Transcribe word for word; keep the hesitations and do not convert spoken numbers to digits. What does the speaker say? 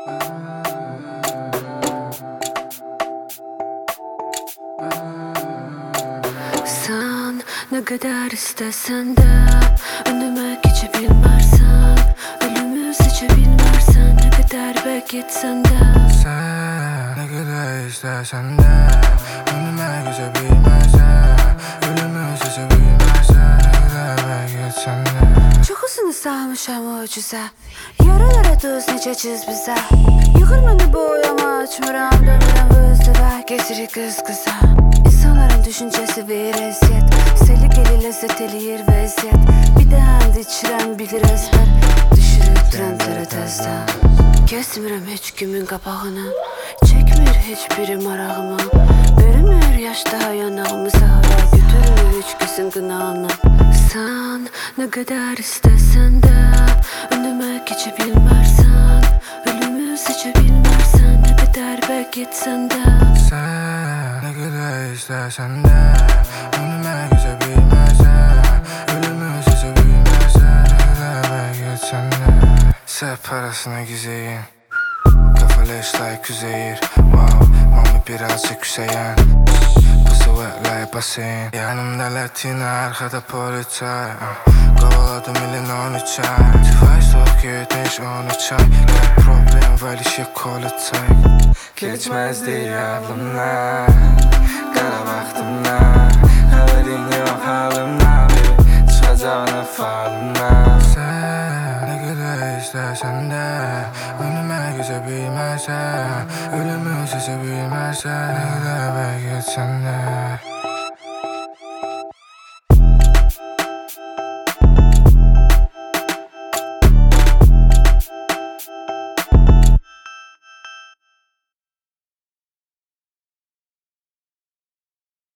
Sen ne kadar istesen de önüme geçebilmezsen, ölümü seçebilmezsen, ne kadar bekletsen de. Sen ne kadar istesen de önüme geçebilmezsen, ölümü seçebilmezsen, ne kadar bekletsen de. Çok uzun sağmışam mucize, yaralara tuz nece çiz bize. Yıkır beni boyama açmıram, dönürüm vızdırı geçirir kız kıza. İnsanların düşüncesi bir eziyet, selikeli lezzet eləyir vəziyyət. Bir də hənd içirəm bilir əzbər, düşürür trendləri təzdən. Kesmirəm heç kimin qabağını, çəkmir heç biri marağımı. Bölünmür yaş daha yanağımı sahara, götürmür heç kəsin qınağını. Sen ne kadar istesen de önüme geçebilmezsen, ölümü seçebilmezsen, ne kadar bekletsen de. Sen ne kadar istesen de önüme geçebilmezsen, ölümü seçebilmezsen, ne kadar bekletsen de. Sep parasına güzeyin, kafalı işler küzeyir. Wow, mami birazcık küseyen, pussy wet like basayım. Yanımda Latina, arkada poliçay. Kovaladım ilin on üç ay, Tifay soğuk yetmiş on üç ay. Kalp problem var işe kola çay. Geçmez değil aklımdan, kara baktımdan. Haberin yok halimden, bir çıkacağını falımdan. Sen ne kadar istersen de önüme geçebilmezsen, ölümü seçebilmezsen, ne kadar bekletsen de.